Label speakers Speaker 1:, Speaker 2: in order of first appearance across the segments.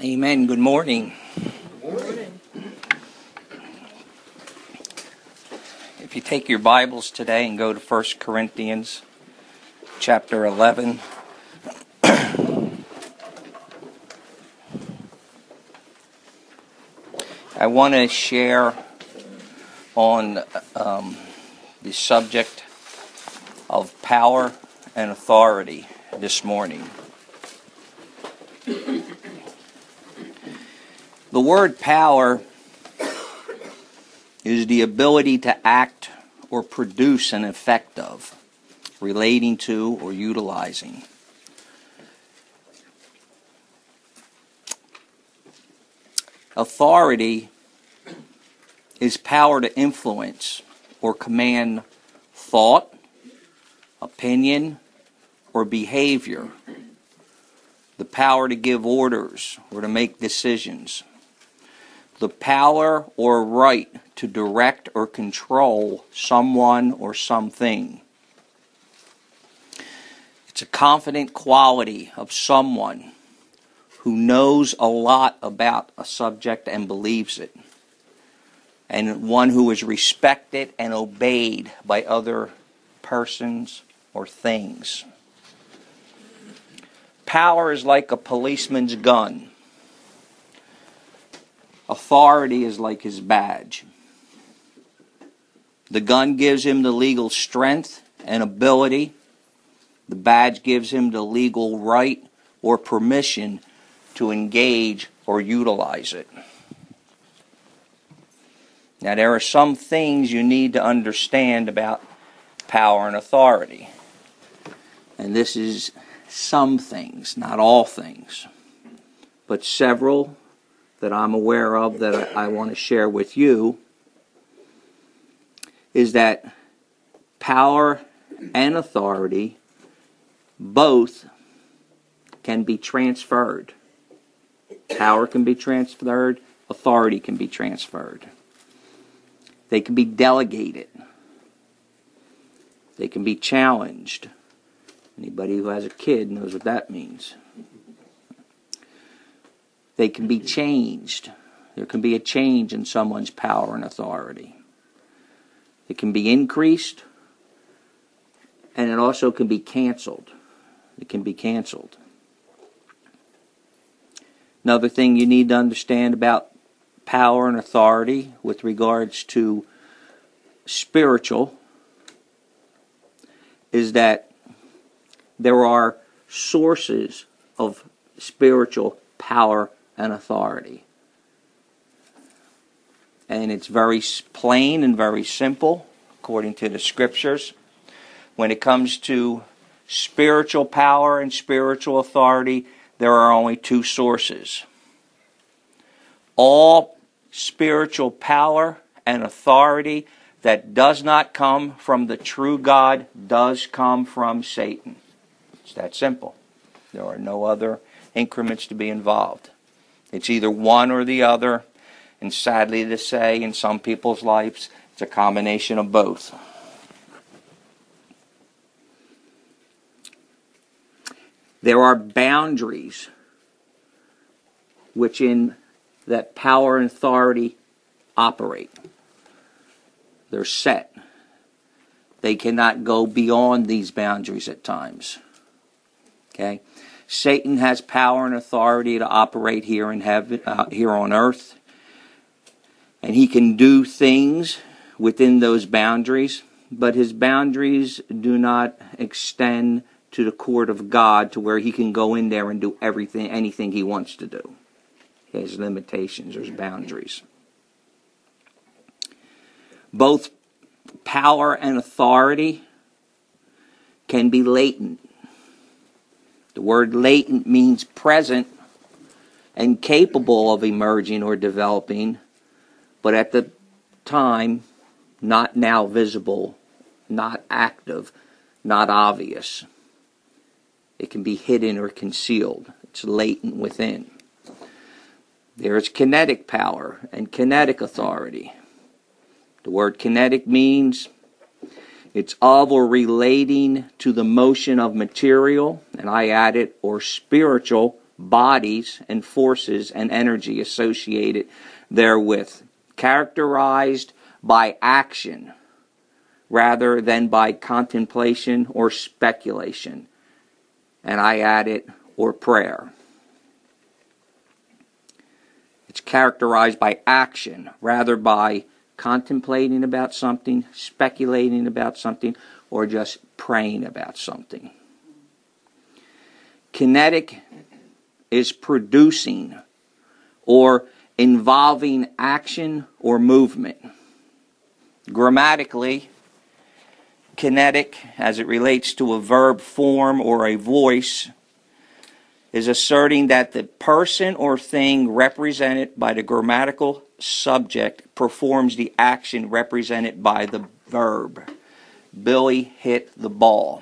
Speaker 1: Amen. Good morning.
Speaker 2: Good morning.
Speaker 1: If you take your Bibles today and go to 1 Corinthians chapter 11. I want to share on the subject of power and authority this morning. The word power is the ability to act or produce an effect of, relating to or utilizing. Authority is power to influence or command thought, opinion, or behavior. The power to give orders or to make decisions. The power or right to direct or control someone or something. It's a confident quality of someone who knows a lot about a subject and believes it, and one who is respected and obeyed by other persons or things. Power is like a policeman's gun. Authority is like his badge. The gun gives him the legal strength and ability. The badge gives him the legal right or permission to engage or utilize it. Now, there are some things you need to understand about power and authority. And this is some things, not all things, but several that I'm aware of that I want to share with you, is that power and authority both can be transferred. Power can be transferred, authority can be transferred. They can be delegated. They can be challenged. Anybody who has a kid knows what that means. They can be changed. There can be a change in someone's power and authority. It can be increased, and it also can be canceled. It can be canceled. Another thing you need to understand about power and authority with regards to spiritual is that there are sources of spiritual power and authority. And it's very plain and very simple, according to the scriptures. When it comes to spiritual power and spiritual authority, there are only two sources. All spiritual power and authority that does not come from the true God does come from Satan. It's that simple. There are no other increments to be involved. It's either one or the other, and sadly to say, in some people's lives, it's a combination of both. There are boundaries which in that power and authority operate. They're set. They cannot go beyond these boundaries at times. Okay? Satan has power and authority to operate here in heaven, here on earth, and he can do things within those boundaries, but his boundaries do not extend to the court of God to where he can go in there and do anything he wants to do. He has limitations, there's boundaries. Both power and authority can be latent. The word latent means present and capable of emerging or developing, but at the time, not now visible, not active, not obvious. It can be hidden or concealed. It's latent within. There is kinetic power and kinetic authority. The word kinetic means it's of or relating to the motion of material, and I added, or spiritual bodies and forces and energy associated therewith, characterized by action rather than by contemplation or speculation. And I added, or prayer. It's characterized by action rather by contemplating about something, speculating about something, or just praying about something. Kinetic is producing or involving action or movement. Grammatically, kinetic, as it relates to a verb form or a voice, is asserting that the person or thing represented by the grammatical subject performs the action represented by the verb. Billy hit the ball.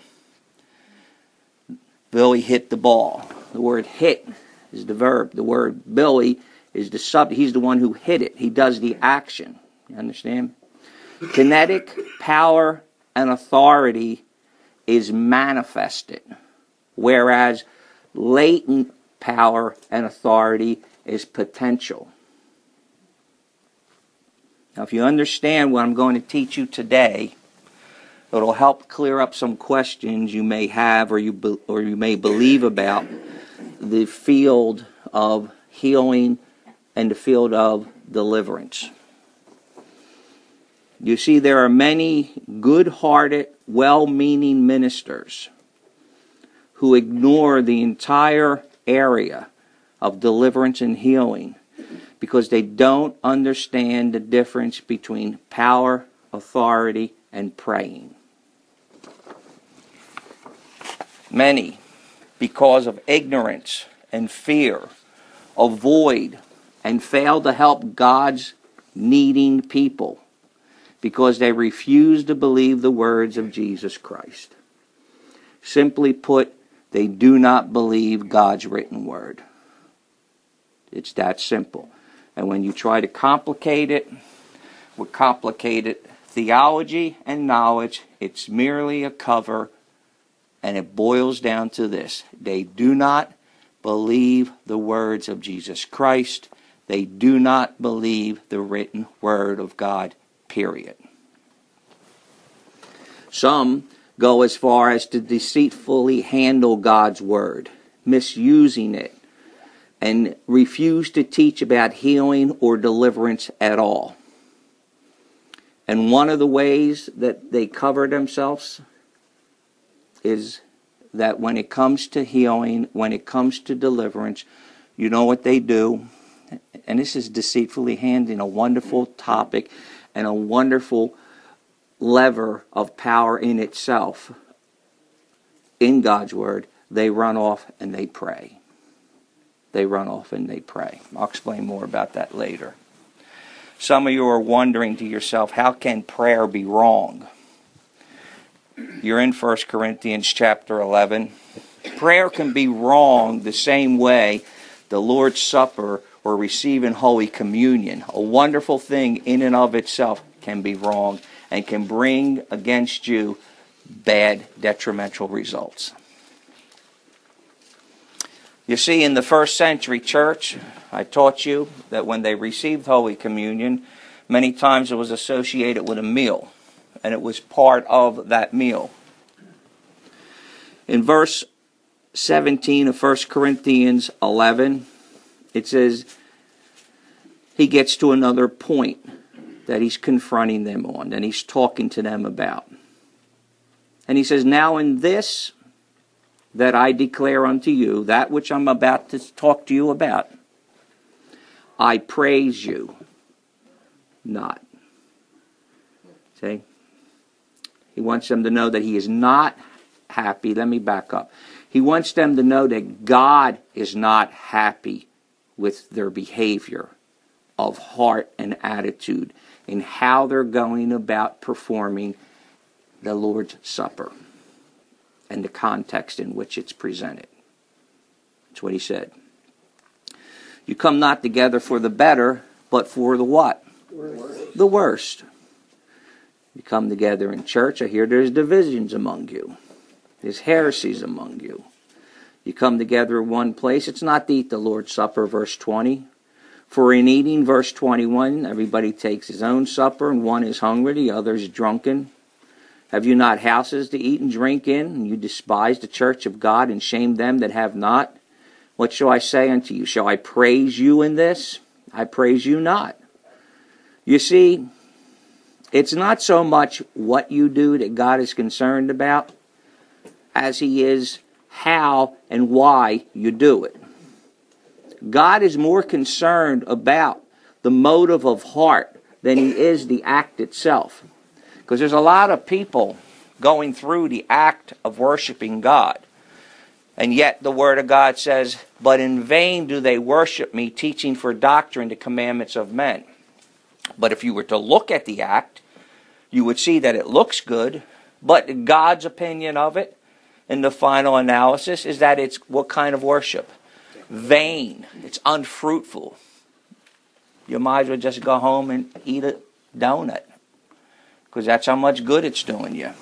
Speaker 1: Billy hit the ball. The word hit is the verb. The word Billy is the subject. He's the one who hit it. He does the action. You understand? Kinetic power and authority is manifested, whereas latent power and authority is potential. Now, if you understand what I'm going to teach you today, it'll help clear up some questions you may have or you may believe about the field of healing and the field of deliverance. You see, there are many good-hearted, well-meaning ministers who ignore the entire area of deliverance and healing because they don't understand the difference between power, authority, and praying. Many, because of ignorance and fear, avoid and fail to help God's needing people because they refuse to believe the words of Jesus Christ. Simply put, they do not believe God's written word. It's that simple. And when you try to complicate it with complicated theology and knowledge, it's merely a cover, and it boils down to this. They do not believe the words of Jesus Christ. They do not believe the written word of God, period. Some go as far as to deceitfully handle God's word, misusing it, and refuse to teach about healing or deliverance at all. And one of the ways that they cover themselves is that when it comes to healing, when it comes to deliverance, you know what they do? And this is deceitfully handling a wonderful topic and a wonderful lever of power in itself. In God's word, they run off and they pray. They run off and they pray. I'll explain more about that later. Some of you are wondering to yourself, how can prayer be wrong? You're in 1 Corinthians chapter 11. Prayer can be wrong the same way the Lord's Supper or receiving Holy Communion, a wonderful thing in and of itself, can be wrong and can bring against you bad, detrimental results. You see, in the first century church, I taught you that when they received Holy Communion, many times it was associated with a meal, and it was part of that meal. In verse 17 of 1 Corinthians 11, it says he gets to another point that he's confronting them on, and he's talking to them about. And he says, now in this that I declare unto you, that which I'm about to talk to you about, I praise you not. See? He wants them to know that he is not happy. Let me back up. He wants them to know that God is not happy with their behavior of heart and attitude in how they're going about performing the Lord's Supper and the context in which it's presented. That's what he said. You come not together for the better, but for the what? Worst. The worst. You come together in church, I hear there's divisions among you. There's heresies among you. You come together in one place. It's not to eat the Lord's Supper, verse 20. For in eating, verse 21, everybody takes his own supper, and one is hungry, the other is drunken. Have you not houses to eat and drink in? And you despise the church of God and shame them that have not? What shall I say unto you? Shall I praise you in this? I praise you not. You see, it's not so much what you do that God is concerned about as He is how and why you do it. God is more concerned about the motive of heart than He is the act itself. Because there's a lot of people going through the act of worshiping God. And yet the Word of God says, but in vain do they worship me, teaching for doctrine the commandments of men. But if you were to look at the act, you would see that it looks good, but God's opinion of it in the final analysis is that it's what kind of worship? Vain. It's unfruitful. You might as well just go home and eat a donut, because that's how much good it's doing you.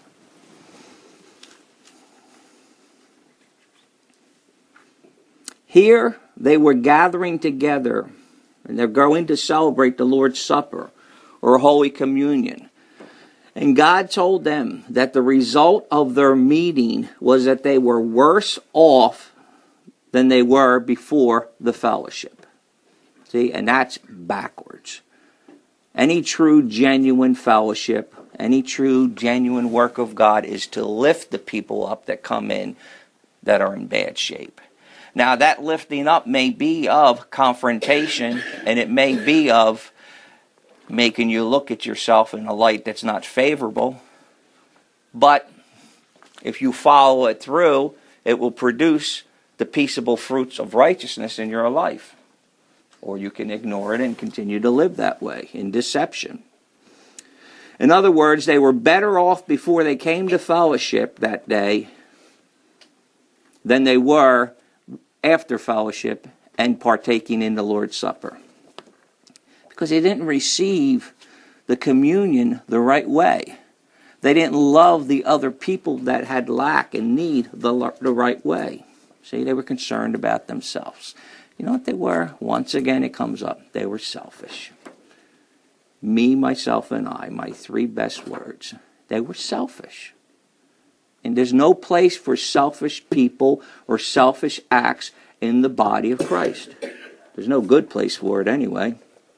Speaker 1: Here they were gathering together, and they're going to celebrate the Lord's Supper or Holy Communion. And God told them that the result of their meeting was that they were worse off than they were before the fellowship. See, and that's backwards. Any true, genuine fellowship, any true, genuine work of God is to lift the people up that come in that are in bad shape. Now, that lifting up may be of confrontation, and it may be of making you look at yourself in a light that's not favorable. But if you follow it through, it will produce the peaceable fruits of righteousness in your life. Or you can ignore it and continue to live that way in deception. In other words, they were better off before they came to fellowship that day than they were after fellowship and partaking in the Lord's Supper. Because they didn't receive the communion the right way. They didn't love the other people that had lack and need the right way. See, they were concerned about themselves. You know what they were? Once again, it comes up. They were selfish. Me, myself, and I, my three best words. They were selfish. And there's no place for selfish people or selfish acts in the body of Christ. There's no good place for it anyway.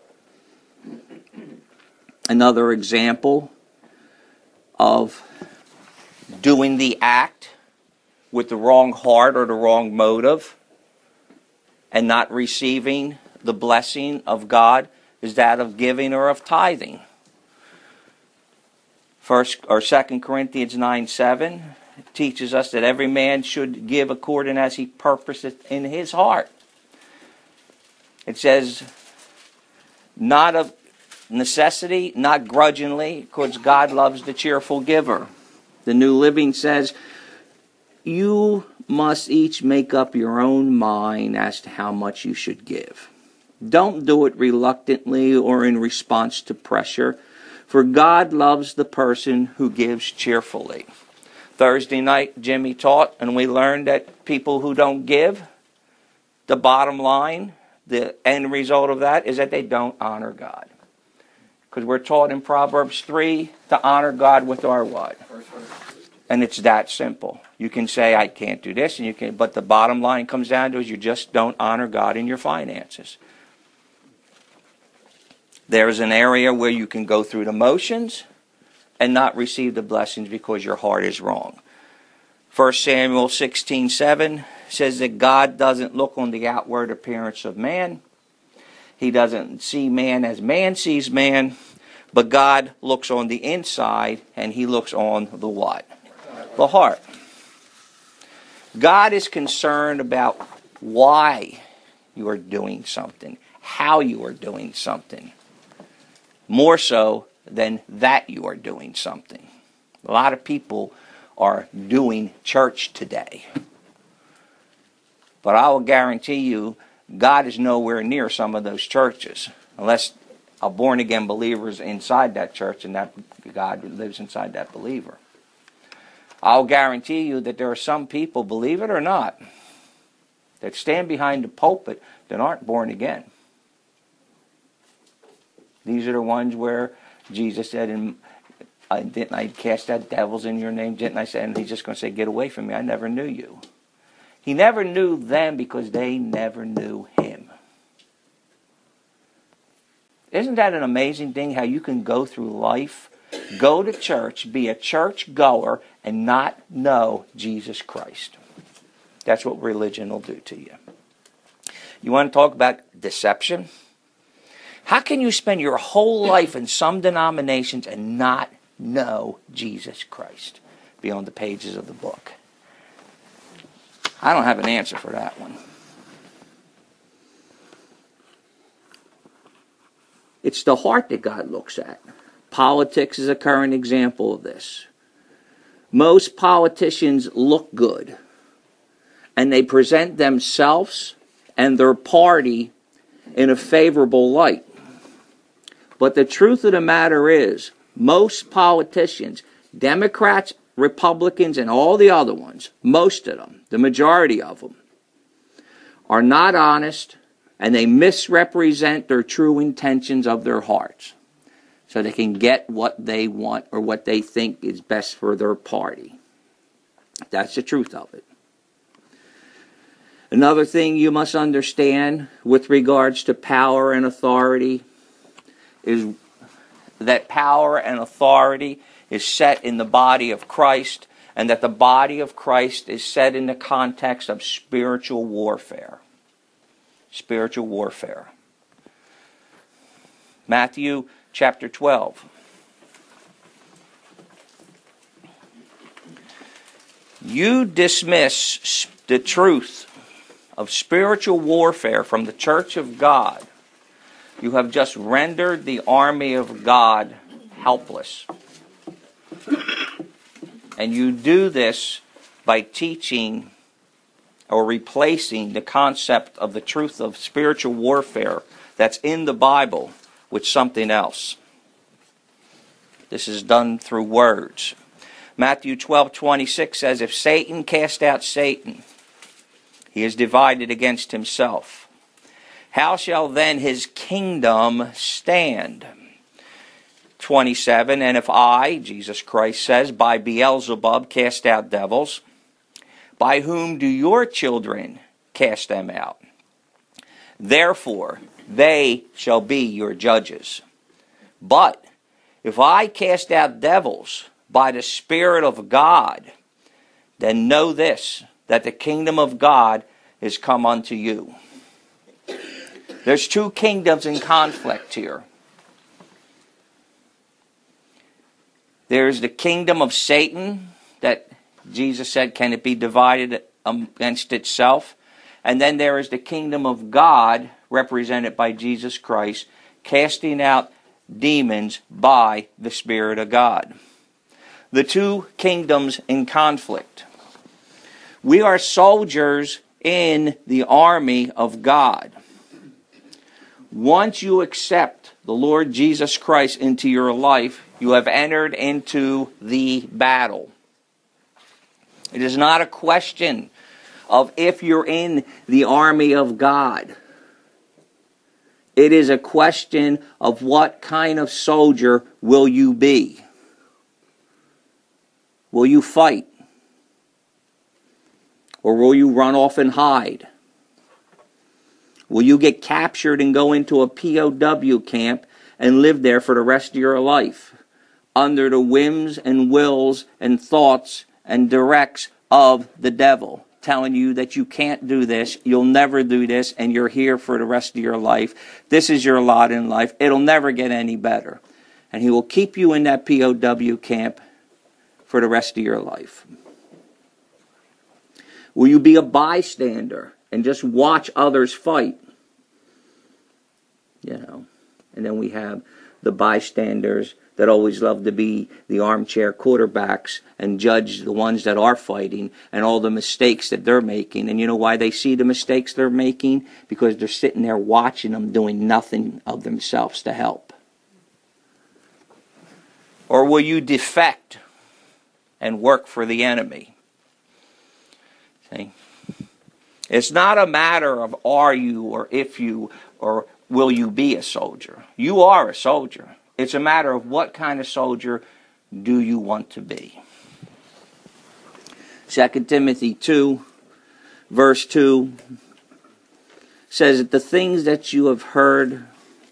Speaker 1: Another example of doing the act with the wrong heart or the wrong motive and not receiving the blessing of God is that of giving or of tithing. 2 Corinthians 9:7 teaches us that every man should give according as he purposeth in his heart. It says, not of necessity, not grudgingly, because God loves the cheerful giver. The New Living says, you must each make up your own mind as to how much you should give. Don't do it reluctantly or in response to pressure, for God loves the person who gives cheerfully. Thursday night, Jimmy taught, and we learned that people who don't give, the bottom line, the end result of that is that they don't honor God. Because we're taught in Proverbs 3 to honor God with our what? And it's that simple. You can say, I can't do this, and you can, but the bottom line comes down to is you just don't honor God in your finances. There's an area where you can go through the motions and not receive the blessings because your heart is wrong. 1 Samuel 16:7 says that God doesn't look on the outward appearance of man. He doesn't see man as man sees man, but God looks on the inside, and He looks on the what? The heart. God is concerned about why you are doing something, how you are doing something, more so than that you are doing something. A lot of people are doing church today. But I will guarantee you, God is nowhere near some of those churches, unless a born-again believer is inside that church and that God lives inside that believer. I'll guarantee you that there are some people, believe it or not, that stand behind the pulpit that aren't born again. These are the ones where Jesus said, didn't I cast out devils in your name? Didn't I say? And he's just going to say, get away from me. I never knew you. He never knew them because they never knew him. Isn't that an amazing thing how you can go through life, go to church, be a church goer, and not know Jesus Christ? That's what religion will do to you. You want to talk about deception? How can you spend your whole life in some denominations and not know Jesus Christ beyond the pages of the book? I don't have an answer for that one. It's the heart that God looks at. Politics is a current example of this. Most politicians look good, and they present themselves and their party in a favorable light. But the truth of the matter is, most politicians, Democrats, Republicans, and all the other ones, most of them, the majority of them, are not honest, and they misrepresent their true intentions of their hearts so they can get what they want or what they think is best for their party. That's the truth of it. Another thing you must understand with regards to power and authority is that power and authority is set in the body of Christ, and that the body of Christ is set in the context of spiritual warfare. Spiritual warfare. Matthew chapter 12. You dismiss the truth of spiritual warfare from the church of God. You have just rendered the army of God helpless. And you do this by teaching or replacing the concept of the truth of spiritual warfare that's in the Bible with something else. This is done through words. Matthew 12:26 says, if Satan cast out Satan, he is divided against himself. How shall then his kingdom stand? 27, and if I, Jesus Christ says, by Beelzebub cast out devils, by whom do your children cast them out? Therefore, they shall be your judges. But if I cast out devils by the Spirit of God, then know this, that the kingdom of God is come unto you. There's two kingdoms in conflict here. There's the kingdom of Satan that Jesus said, can it be divided against itself? And then there is the kingdom of God, represented by Jesus Christ, casting out demons by the Spirit of God. The two kingdoms in conflict. We are soldiers in the army of God. Once you accept the Lord Jesus Christ into your life, you have entered into the battle. It is not a question of if you're in the army of God. It is a question of what kind of soldier will you be. Will you fight? Or will you run off and hide? Will you get captured and go into a POW camp and live there for the rest of your life under the whims and wills and thoughts and directs of the devil, telling you that you can't do this, you'll never do this, and you're here for the rest of your life. This is your lot in life. It'll never get any better. And he will keep you in that POW camp for the rest of your life. Will you be a bystander and just watch others fight? You know, and then we have the bystanders that always love to be the armchair quarterbacks and judge the ones that are fighting and all the mistakes that they're making. And you know why they see the mistakes they're making? Because they're sitting there watching them doing nothing of themselves to help. Or will you defect and work for the enemy. See? It's not a matter of are you or if you or will you be a soldier. You are a soldier. It's a matter of what kind of soldier do you want to be. 2 Timothy 2, verse 2 says that the things that you have heard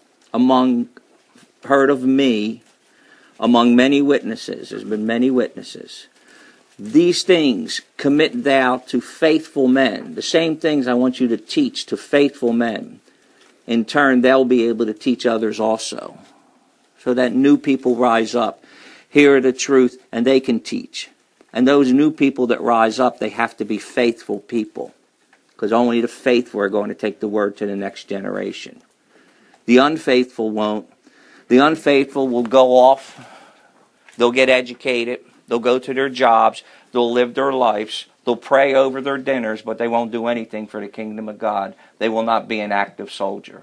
Speaker 1: of me among many witnesses, there's been many witnesses, these things commit thou to faithful men. The same things I want you to teach to faithful men. In turn, they'll be able to teach others also. So that new people rise up, hear the truth, and they can teach. And those new people that rise up, they have to be faithful people. Because only the faithful are going to take the word to the next generation. The unfaithful won't. The unfaithful will go off. They'll get educated. They'll go to their jobs. They'll live their lives. They'll pray over their dinners, but they won't do anything for the kingdom of God. They will not be an active soldier.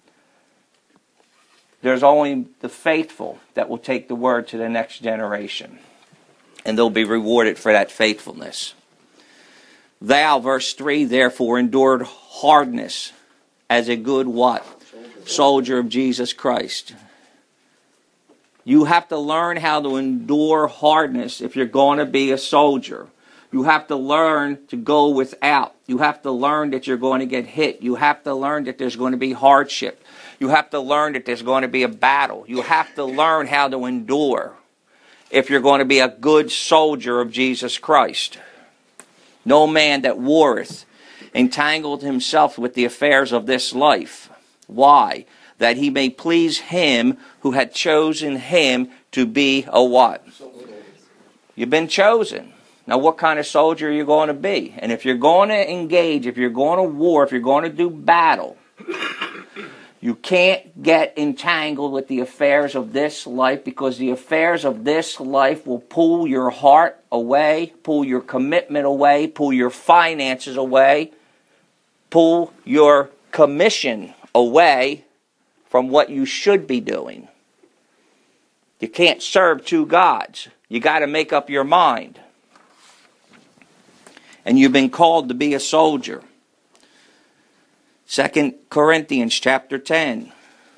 Speaker 1: There's only the faithful that will take the word to the next generation. And they'll be rewarded for that faithfulness. Thou, verse 3, therefore endured hardness as a good what? Soldier of Jesus Christ. You have to learn how to endure hardness if you're going to be a soldier. You have to learn to go without. You have to learn that you're going to get hit. You have to learn that there's going to be hardship. You have to learn that there's going to be a battle. You have to learn how to endure if you're going to be a good soldier of Jesus Christ. No man that warreth entangled himself with the affairs of this life. Why? That he may please him who had chosen him to be a what? You've been chosen. Now what kind of soldier are you going to be? And if you're going to engage, if you're going to war, if you're going to do battle, you can't get entangled with the affairs of this life, because the affairs of this life will pull your heart away, pull your commitment away, pull your finances away, pull your commission away from what you should be doing. You can't serve two gods. You got to make up your mind. And you've been called to be a soldier. 2 Corinthians chapter 10,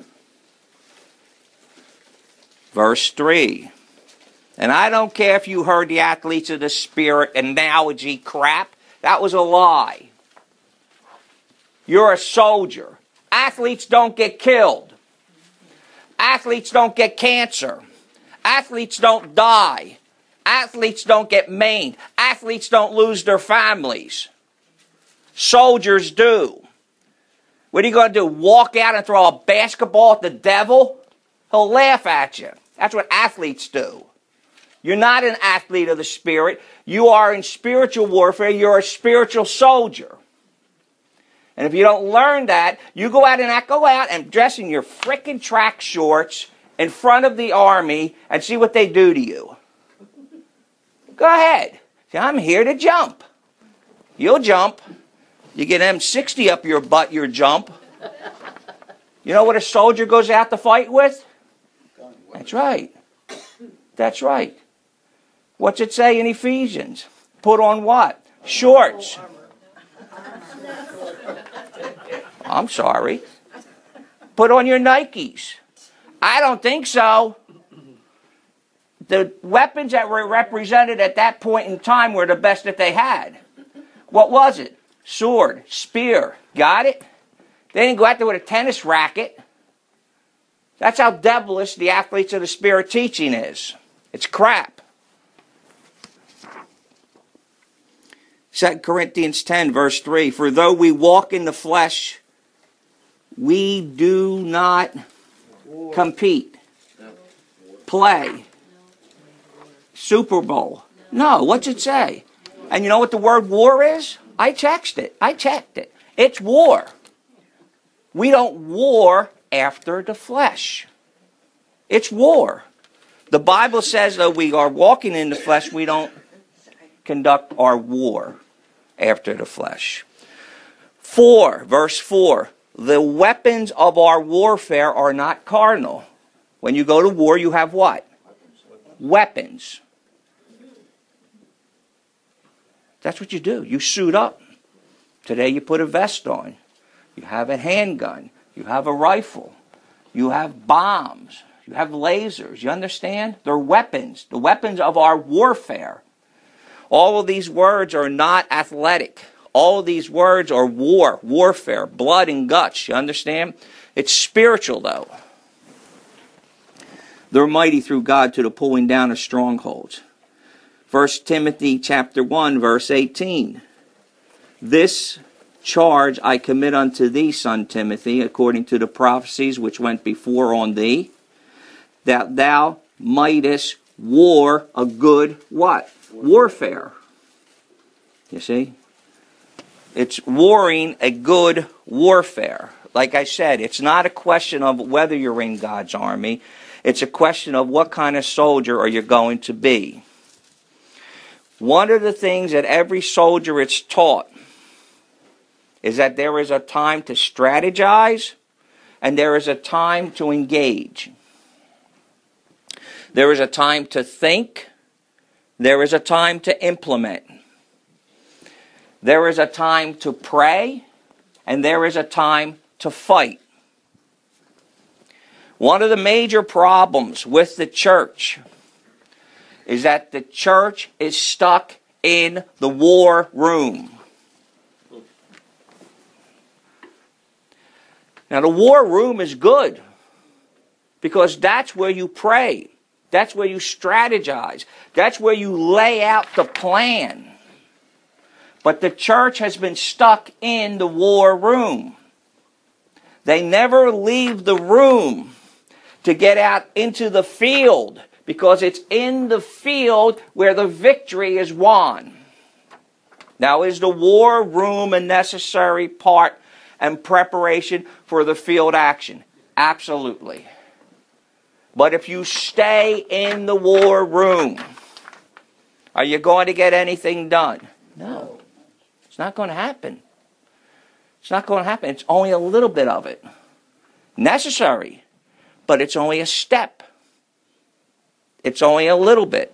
Speaker 1: verse 3. And I don't care if you heard the athletes of the spirit analogy crap. That was a lie. You're a soldier. Athletes don't get killed. Athletes don't get cancer. Athletes don't die. Athletes don't get maimed. Athletes don't lose their families. Soldiers do. What are you going to do? Walk out and throw a basketball at the devil? He'll laugh at you. That's what athletes do. You're not an athlete of the spirit. You are in spiritual warfare. You're a spiritual soldier. And if you don't learn that, you go out and dress in your frickin' track shorts in front of the army and see what they do to you. Go ahead. See, I'm here to jump. You'll jump. You get M60 up your butt, you jump. You know what a soldier goes out to fight with? That's right. That's right. What's it say in Ephesians? Put on what? Shorts. I'm sorry. Put on your Nikes. I don't think so. The weapons that were represented at that point in time were the best that they had. What was it? Sword, spear. Got it? They didn't go out there with a tennis racket. That's how devilish the athletes of the spirit teaching is. It's crap. 2 Corinthians 10, verse 3. For though we walk in the flesh, we do not compete, play, Super Bowl. No, what's it say? And you know what the word war is? I checked it. It's war. We don't war after the flesh. It's war. The Bible says that we are walking in the flesh, we don't conduct our war after the flesh. 4, verse 4. The weapons of our warfare are not carnal. When you go to war, you have what? Weapons. That's what you do. You suit up. Today you put a vest on. You have a handgun. You have a rifle. You have bombs. You have lasers. You understand? They're weapons. The weapons of our warfare. All of these words are not athletic. All of these words are warfare, blood and guts. You understand? It's spiritual, though. They're mighty through God to the pulling down of strongholds. 1 Timothy chapter 1, verse 18. This charge I commit unto thee, son Timothy, according to the prophecies which went before on thee, that thou mightest war a good what? Warfare. You see? It's warring a good warfare. Like I said, it's not a question of whether you're in God's army. It's a question of what kind of soldier are you going to be. One of the things that every soldier is taught is that there is a time to strategize and there is a time to engage. There is a time to think. There is a time to implement. There is a time to pray, and there is a time to fight. One of the major problems with the church is that the church is stuck in the war room. Now, the war room is good because that's where you pray. That's where you strategize. That's where you lay out the plan. But the church has been stuck in the war room. They never leave the room to get out into the field, because it's in the field where the victory is won. Now, is the war room a necessary part and preparation for the field action? Absolutely. But if you stay in the war room, are you going to get anything done? No. It's not going to happen. It's not going to happen. It's only a little bit of it. Necessary, but it's only a step. It's only a little bit.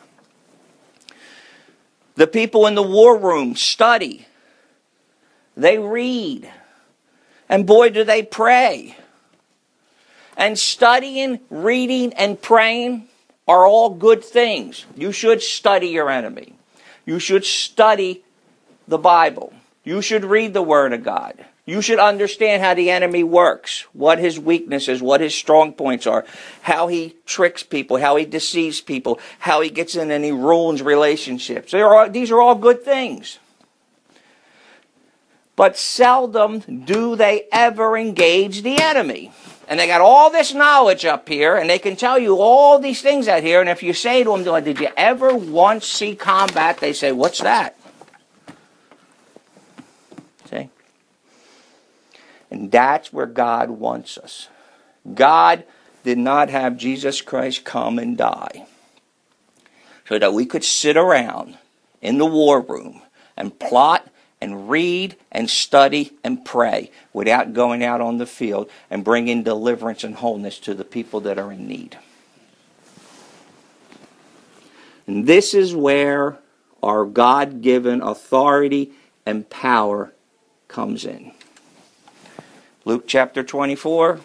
Speaker 1: The people in the war room study. They read. And boy, do they pray. And studying, reading, and praying are all good things. You should study your enemy. You should study the Bible. You should read the Word of God. You should understand how the enemy works, what his weaknesses, what his strong points are, how he tricks people, how he deceives people, how he gets in and he ruins relationships. These are all good things. But seldom do they ever engage the enemy. And they got all this knowledge up here, and they can tell you all these things out here, and if you say to them, did you ever once see combat? They say, what's that? See? And that's where God wants us. God did not have Jesus Christ come and die so that we could sit around in the war room and plot and read and study and pray without going out on the field and bringing deliverance and wholeness to the people that are in need. And this is where our God-given authority and power comes in. Luke chapter 24.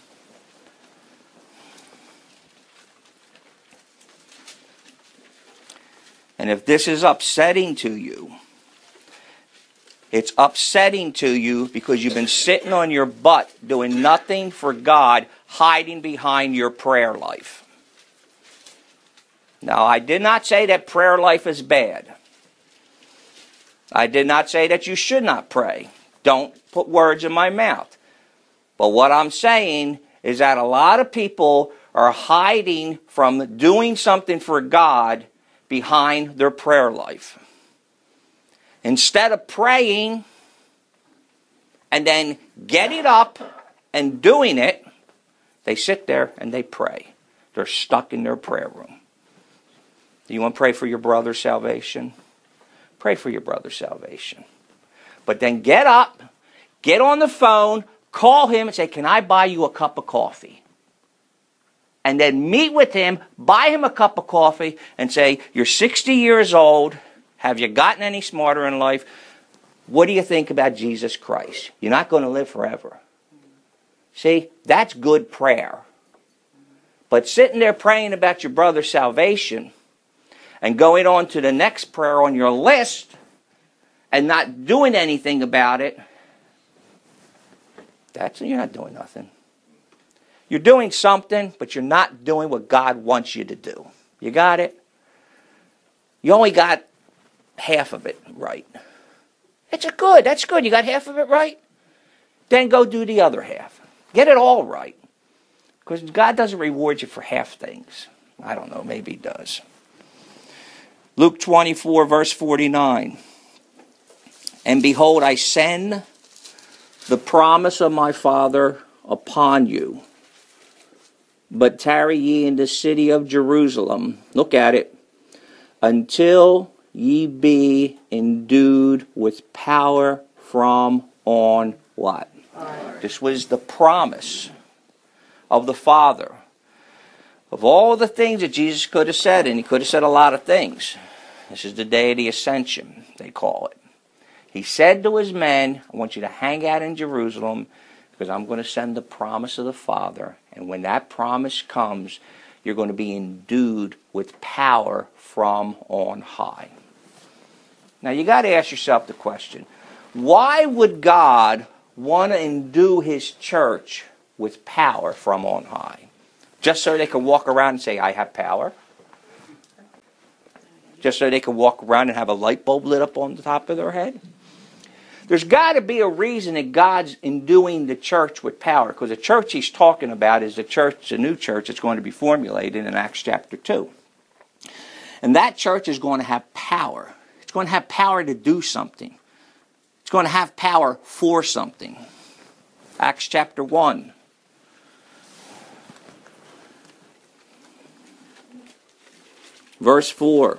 Speaker 1: And if this is upsetting to you, it's upsetting to you because you've been sitting on your butt doing nothing for God, hiding behind your prayer life. Now, I did not say that prayer life is bad. I did not say that you should not pray. Don't put words in my mouth. But what I'm saying is that a lot of people are hiding from doing something for God behind their prayer life. Instead of praying and then getting up and doing it, they sit there and they pray. They're stuck in their prayer room. Do you want to pray for your brother's salvation? Pray for your brother's salvation. But then get up, get on the phone, call him and say, can I buy you a cup of coffee? And then meet with him, buy him a cup of coffee and say, you're 60 years old. Have you gotten any smarter in life? What do you think about Jesus Christ? You're not going to live forever. See, that's good prayer. But sitting there praying about your brother's salvation and going on to the next prayer on your list and not doing anything about it, you're not doing nothing. You're doing something, but you're not doing what God wants you to do. You got it? You only got half of it right. That's good. You got half of it right? Then go do the other half. Get it all right. Because God doesn't reward you for half things. I don't know, maybe He does. Luke 24, verse 49. And behold, I send the promise of my Father upon you. But tarry ye in the city of Jerusalem, look at it, until ye be endued with power from on what? This was the promise of the Father. Of all the things that Jesus could have said, and He could have said a lot of things. This is the day of the ascension, they call it. He said to His men, I want you to hang out in Jerusalem because I'm going to send the promise of the Father. And when that promise comes, you're going to be endued with power from on high. Now you got to ask yourself the question, why would God want to endue His church with power from on high? Just so they can walk around and say, I have power? Just so they can walk around and have a light bulb lit up on the top of their head? There's got to be a reason that God's enduing the church with power, because the church He's talking about is the new church that's going to be formulated in Acts chapter 2. And that church is going to have power. It's going to have power to do something. It's going to have power for something. Acts chapter 1. Verse 4.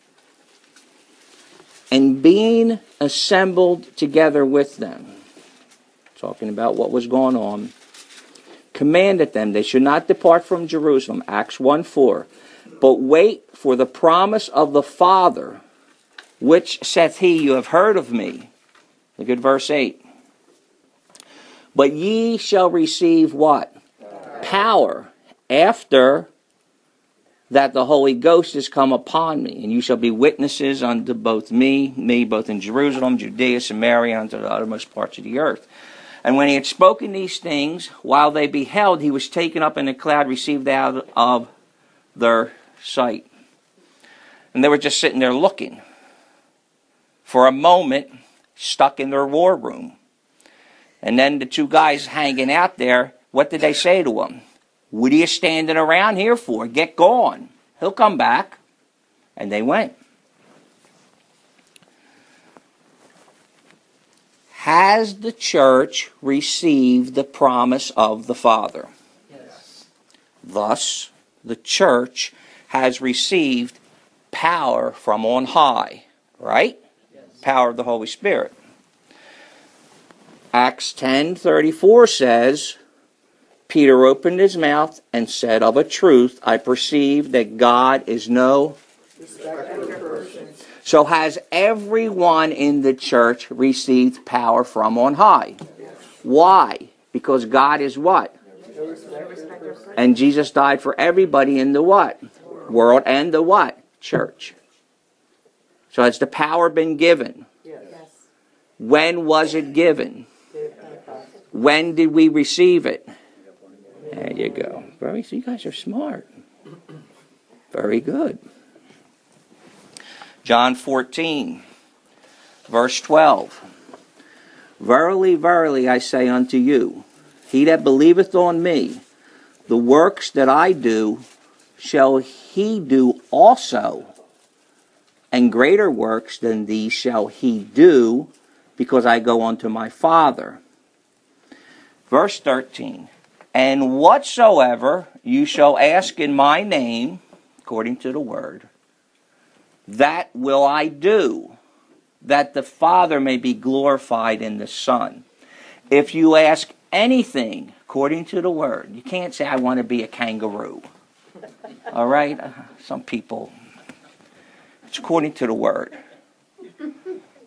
Speaker 1: And being assembled together with them, talking about what was going on, commanded them they should not depart from Jerusalem, Acts 1:4, but wait for the promise of the Father, which saith He, you have heard of me. Look at verse 8. But ye shall receive what? Power after that the Holy Ghost is come upon me, and you shall be witnesses unto both me both in Jerusalem, Judea, Samaria, and unto the uttermost parts of the earth. And when He had spoken these things, while they beheld, He was taken up in a cloud, received out of their sight. And they were just sitting there looking. For a moment, stuck in their war room. And then the two guys hanging out there, what did they say to Him? What are you standing around here for? Get going. He'll come back. And they went. Has the church received the promise of the Father? Yes. Thus, the church has received power from on high. Right? Yes. Power of the Holy Spirit. Acts 10:34 says, Peter opened his mouth and said, of a truth, I perceive that God is no respecter of persons. So has everyone in the church received power from on high? Yes. Why? Because God is what? And Jesus died for everybody in the what? World and the what? Church. So has the power been given? Yes. When was it given? When did we receive it? There you go. So you guys are smart. Very good. John 14, verse 12. Verily, verily, I say unto you, he that believeth on me, the works that I do, shall he do also, and greater works than these shall he do, because I go unto my Father. Verse 13. And whatsoever you shall ask in my name, according to the word, that will I do, that the Father may be glorified in the Son. If you ask anything according to the word, you can't say, I want to be a kangaroo. All right? Some people, it's according to the word.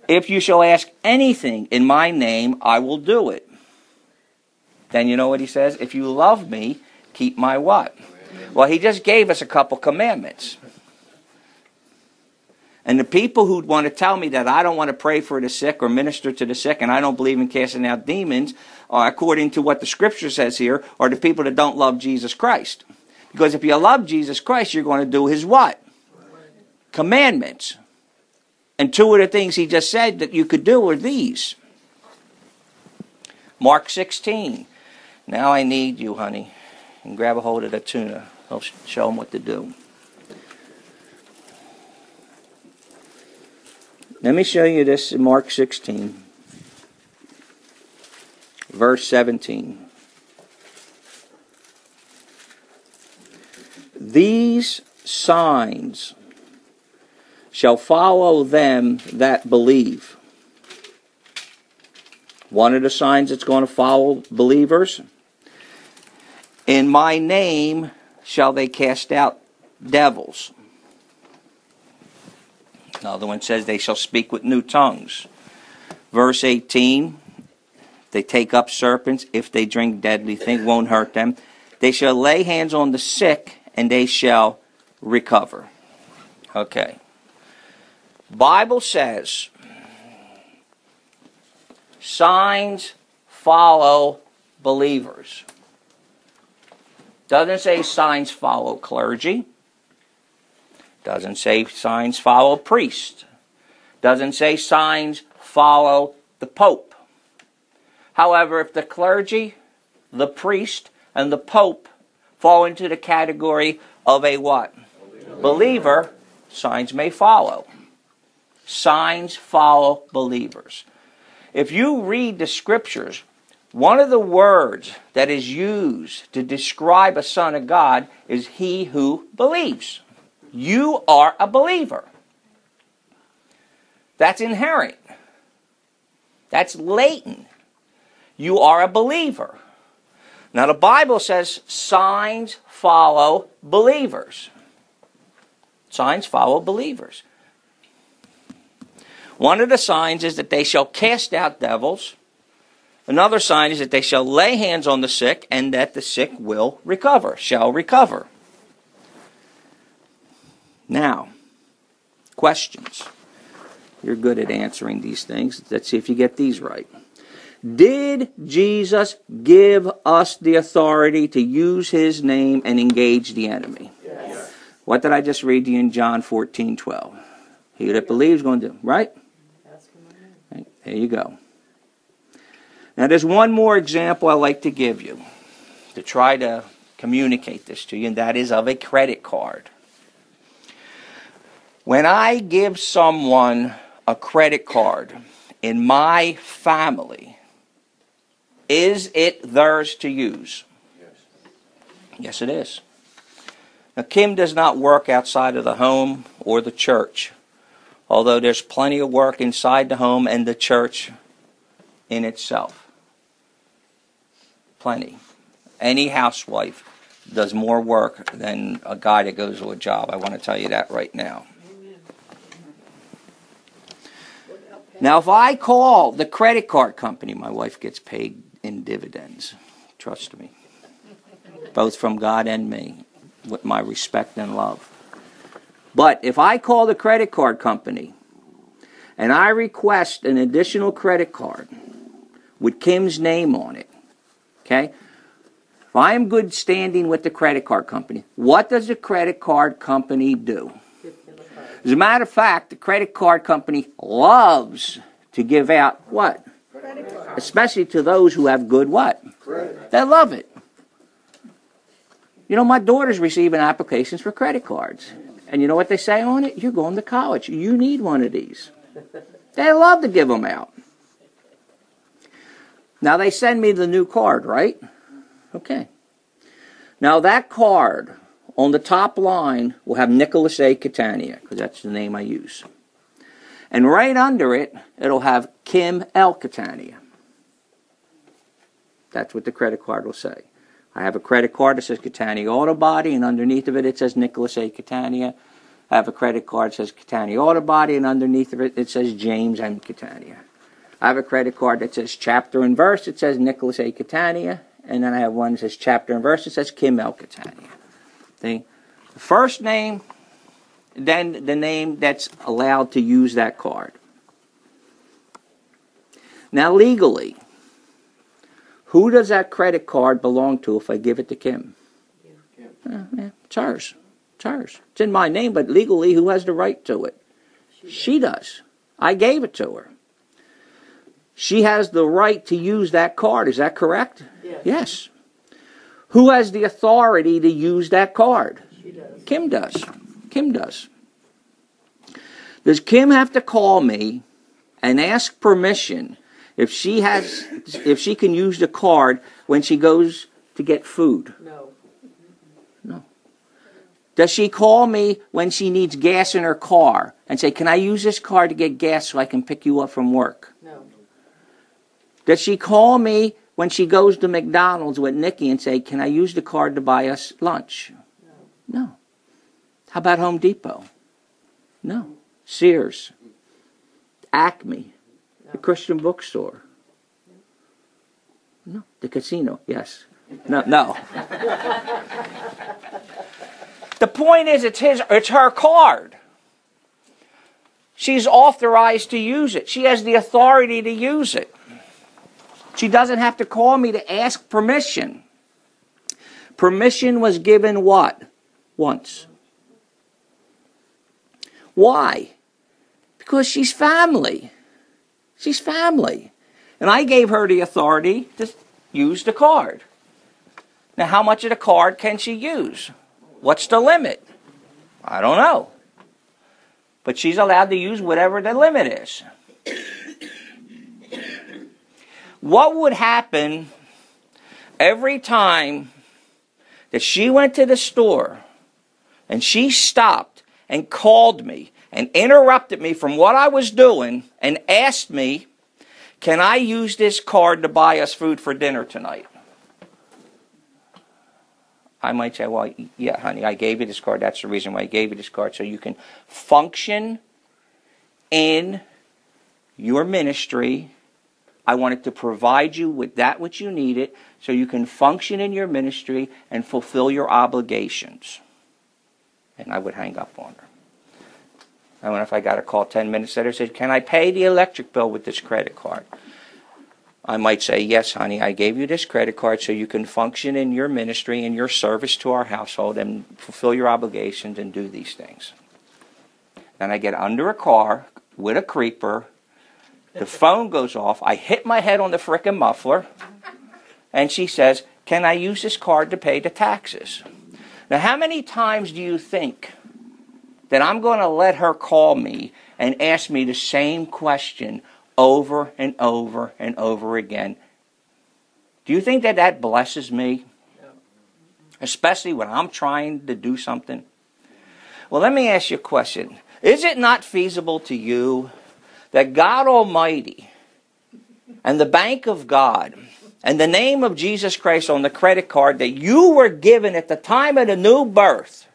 Speaker 1: If you shall ask anything in my name, I will do it. Then you know what he says? If you love me, keep my what? Well, he just gave us a couple commandments. And the people who want to tell me that I don't want to pray for the sick or minister to the sick and I don't believe in casting out demons, according to what the scripture says here, are the people that don't love Jesus Christ. Because if you love Jesus Christ, you're going to do his what? Commandments. And two of the things he just said that you could do are these. Mark 16. Now I need you, honey. And grab a hold of the tuna. I'll show them what to do. Let me show you this in Mark 16, verse 17. These signs shall follow them that believe. One of the signs that's going to follow believers, in my name shall they cast out devils. Another one says they shall speak with new tongues. Verse 18, they take up serpents. If they drink deadly thing, won't hurt them. They shall lay hands on the sick, and they shall recover. Okay. Bible says signs follow believers. Doesn't say signs follow clergy. Doesn't say signs follow priests. Doesn't say signs follow the Pope. However, if the clergy, the priest, and the Pope fall into the category of a what? Believer, signs may follow. Signs follow believers. If you read the scriptures, one of the words that is used to describe a son of God is he who believes. You are a believer. That's inherent. That's latent. You are a believer. Now the Bible says signs follow believers. Signs follow believers. One of the signs is that they shall cast out devils. Another sign is that they shall lay hands on the sick and that the sick will recover, shall recover. Now, questions. You're good at answering these things. Let's see if you get these right. Did Jesus give us the authority to use his name and engage the enemy? Yes. What did I just read to you in John 14:12? He that believes is going to do, right? Right? There you go. Now there's one more example I like to give you to try to communicate this to you, and that is of a credit card. When I give someone a credit card in my family, is it theirs to use? Yes. Yes, it is. Now, Kim does not work outside of the home or the church, although there's plenty of work inside the home and the church in itself. Plenty. Any housewife does more work than a guy that goes to a job. I want to tell you that right now. Now, if I call the credit card company, my wife gets paid in dividends. Trust me. Both from God and me, with my respect and love. But if I call the credit card company and I request an additional credit card with Kim's name on it, okay? If I am good standing with the credit card company, what does the credit card company do? As a matter of fact, the credit card company loves to give out what? Especially to those who have good what? Credit. They love it. You know, my daughter's receiving applications for credit cards. And you know what they say on it? You're going to college. You need one of these. They love to give them out. Now they send me the new card, right? Okay. Now that card on the top line will have Nicholas A. Catania, because that's the name I use. And right under it, it'll have Kim L. Catania. That's what the credit card will say. I have a credit card that says Catania Auto Body, and underneath of it, it says Nicholas A. Catania. I have a credit card that says Catania Auto Body, and underneath of it, it says James M. Catania. I have a credit card that says chapter and verse. It says Nicholas A. Catania. And then I have one that says chapter and verse. It says Kim L. Catania. See? The first name, then the name that's allowed to use that card. Now, legally, who does that credit card belong to if I give it to Kim? Yeah, it's hers. It's hers. It's in my name, but legally, who has the right to it? She does. I gave it to her. She has the right to use that card. Is that correct? Yes. Who has the authority to use that card?
Speaker 2: She does.
Speaker 1: Kim does. Kim does. Does Kim have to call me and ask permission if she can use the card when she goes to get food?
Speaker 2: No.
Speaker 1: No. Does she call me when she needs gas in her car and say, can I use this card to get gas so I can pick you up from work?
Speaker 2: No.
Speaker 1: Does she call me when she goes to McDonald's with Nikki and say, can I use the card to buy us lunch? No. No. How about Home Depot? No. Sears? Acme?
Speaker 2: No.
Speaker 1: The Christian bookstore? No. The casino? Yes. No. No. The point is, it's her card. She's authorized to use it. She has the authority to use it. She doesn't have to call me to ask permission. Permission was given what? Once. Why? Because she's family. She's family. And I gave her the authority to use the card. Now, how much of the card can she use? What's the limit? I don't know. But she's allowed to use whatever the limit is. What would happen every time that she went to the store and she stopped and called me and interrupted me from what I was doing and asked me, can I use this card to buy us food for dinner tonight? I might say, well, yeah, honey, I gave you this card. That's the reason why I gave you this card, so you can function in your ministry. I wanted to provide you with that which you needed so you can function in your ministry and fulfill your obligations. And I would hang up on her. I wonder if I got a call 10 minutes later and said, can I pay the electric bill with this credit card? I might say, yes, honey, I gave you this credit card so you can function in your ministry and your service to our household and fulfill your obligations and do these things. Then I get under a car with a creeper. The phone goes off. I hit my head on the frickin' muffler. And she says, can I use this card to pay the taxes? Now, how many times do you think that I'm going to let her call me and ask me the same question over and over and over again? Do you think that that blesses me? Especially when I'm trying to do something? Well, let me ask you a question. Is it not feasible to you that God Almighty and the bank of God and the name of Jesus Christ on the credit card that you were given at the time of the new birth,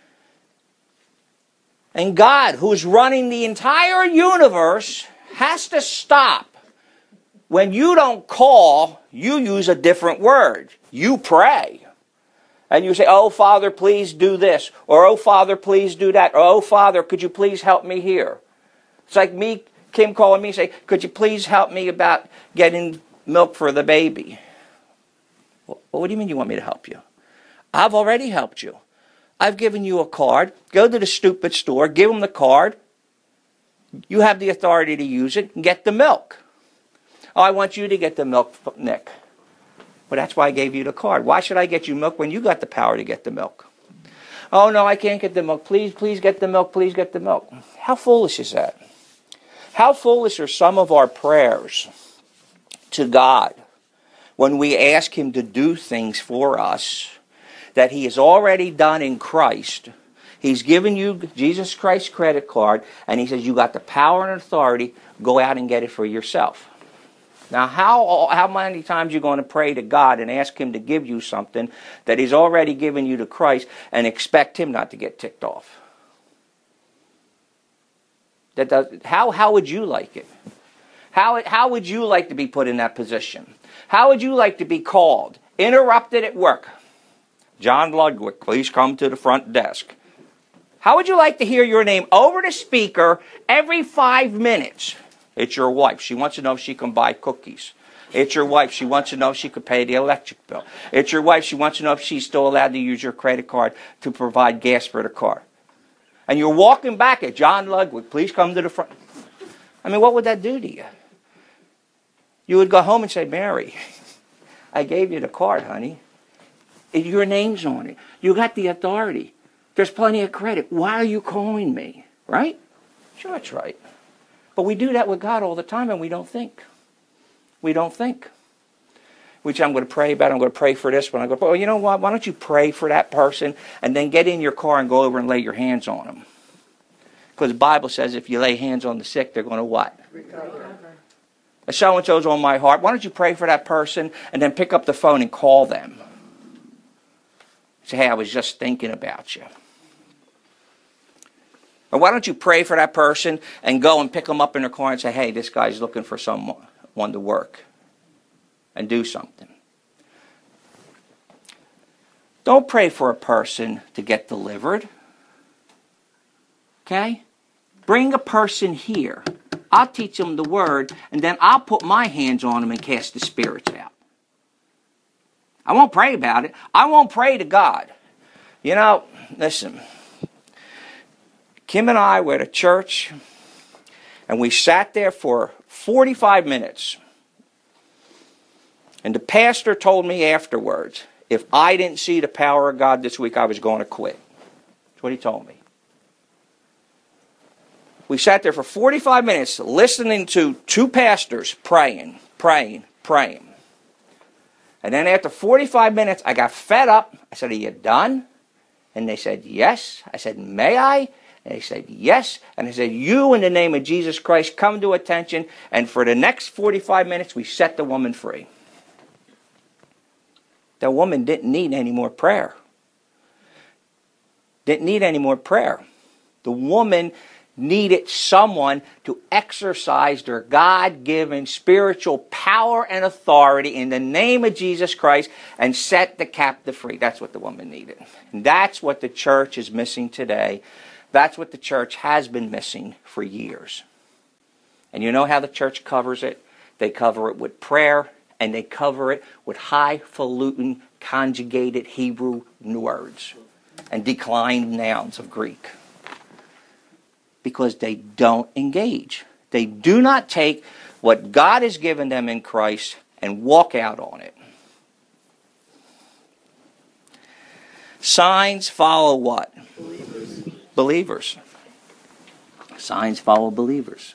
Speaker 1: and God, who's running the entire universe, has to stop when you don't call, you use a different word. You pray. And you say, oh, Father, please do this. Or, oh, Father, please do that. Or, oh, Father, could you please help me here? It's like me, Kim calling me and say, could you please help me about getting milk for the baby? Well, what do you mean you want me to help you? I've already helped you. I've given you a card. Go to the stupid store, give them the card. You have the authority to use it and get the milk. Oh, I want you to get the milk, Nick. Well, that's why I gave you the card. Why should I get you milk when you got the power to get the milk? Oh, no, I can't get the milk. Please, please get the milk. Please get the milk. How foolish is that? How foolish are some of our prayers to God when we ask Him to do things for us that He has already done in Christ. He's given you Jesus Christ's credit card, and He says, you got the power and authority, go out and get it for yourself. Now, how many times are you going to pray to God and ask Him to give you something that He's already given you to Christ and expect Him not to get ticked off? How would you like it? How would you like to be put in that position? How would you like to be called, interrupted at work? John Ludwig, please come to the front desk. How would you like to hear your name over the speaker every 5 minutes? It's your wife. She wants to know if she can buy cookies. It's your wife. She wants to know if she could pay the electric bill. It's your wife. She wants to know if she's still allowed to use your credit card to provide gas for the car. And you're walking back at John Ludwig, please come to the front. I mean, what would that do to you? You would go home and say, Mary, I gave you the card, honey. Your name's on it. You got the authority. There's plenty of credit. Why are you calling me? Right? Sure, that's right. But we do that with God all the time and we don't think. We don't think. Which I'm going to pray about. I'm going to pray for this one. I go, well, you know what? Why don't you pray for that person and then get in your car and go over and lay your hands on them? Because the Bible says if you lay hands on the sick, they're going to what? Recover. So-and-so's on my heart. Why don't you pray for that person and then pick up the phone and call them? Say, hey, I was just thinking about you. Or why don't you pray for that person and go and pick them up in their car and say, hey, this guy's looking for someone to work and do something. Don't pray for a person to get delivered. Okay? Bring a person here. I'll teach them the word, and then I'll put my hands on them and cast the spirits out. I won't pray about it. I won't pray to God. You know, listen. Kim and I were at a church, and we sat there for 45 minutes. And the pastor told me afterwards, if I didn't see the power of God this week, I was going to quit. That's what he told me. We sat there for 45 minutes listening to two pastors praying. And then after 45 minutes, I got fed up. I said, are you done? And they said, yes. I said, may I? And they said, yes. And I said, you, in the name of Jesus Christ, come to attention. And for the next 45 minutes, we set the woman free. The woman didn't need any more prayer. Didn't need any more prayer. The woman needed someone to exercise their God-given spiritual power and authority in the name of Jesus Christ and set the captive free. That's what the woman needed. And that's what the church is missing today. That's what the church has been missing for years. And you know how the church covers it? They cover it with prayer, and they cover it with highfalutin conjugated Hebrew words and declined nouns of Greek. Because they don't engage. They do not take what God has given them in Christ and walk out on it. Signs follow what? Believers. Signs follow believers.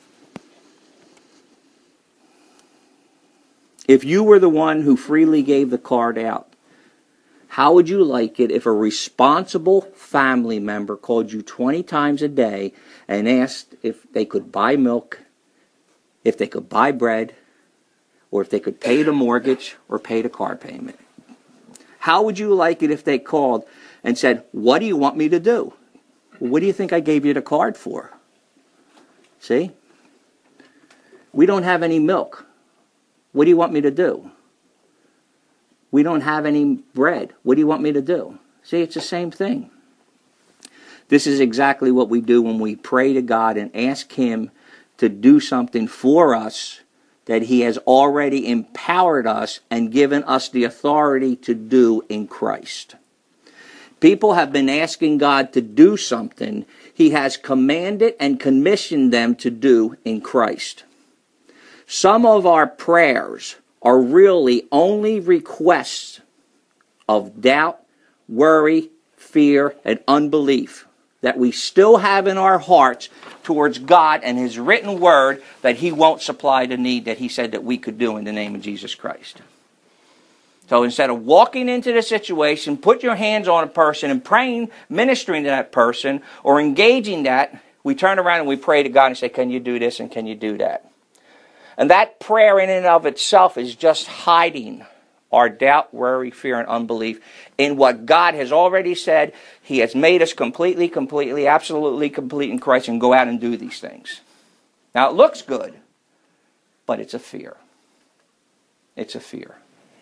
Speaker 1: If you were the one who freely gave the card out, how would you like it if a responsible family member called you 20 times a day and asked if they could buy milk, if they could buy bread, or if they could pay the mortgage or pay the car payment? How would you like it if they called and said, what do you want me to do? Well, what do you think I gave you the card for? See? We don't have any milk. What do you want me to do? We don't have any bread. What do you want me to do? See, it's the same thing. This is exactly what we do when we pray to God and ask Him to do something for us that He has already empowered us and given us the authority to do in Christ. People have been asking God to do something He has commanded and commissioned them to do in Christ. Some of our prayers are really only requests of doubt, worry, fear, and unbelief that we still have in our hearts towards God and His written word that He won't supply the need that He said that we could do in the name of Jesus Christ. So instead of walking into the situation, put your hands on a person and praying, ministering to that person, or engaging that, we turn around and we pray to God and say, can you do this and can you do that? And that prayer in and of itself is just hiding our doubt, worry, fear, and unbelief in what God has already said. He has made us completely, absolutely complete in Christ, and go out and do these things. Now, it looks good, but it's a fear. It's a fear.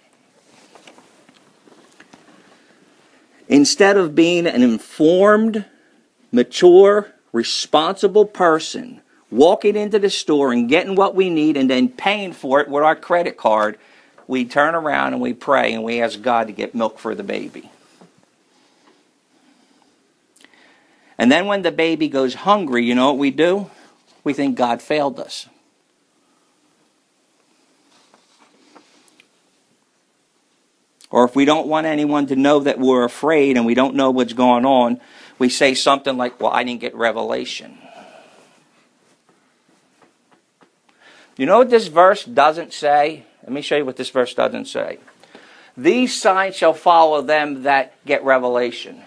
Speaker 1: Instead of being an informed, mature, responsible person, walking into the store and getting what we need and then paying for it with our credit card, we turn around and we pray and we ask God to get milk for the baby. And then when the baby goes hungry, you know what we do? We think God failed us. Or if we don't want anyone to know that we're afraid and we don't know what's going on, we say something like, well, I didn't get revelation. You know what this verse doesn't say? Let me show you what this verse doesn't say. These signs shall follow them that get revelation.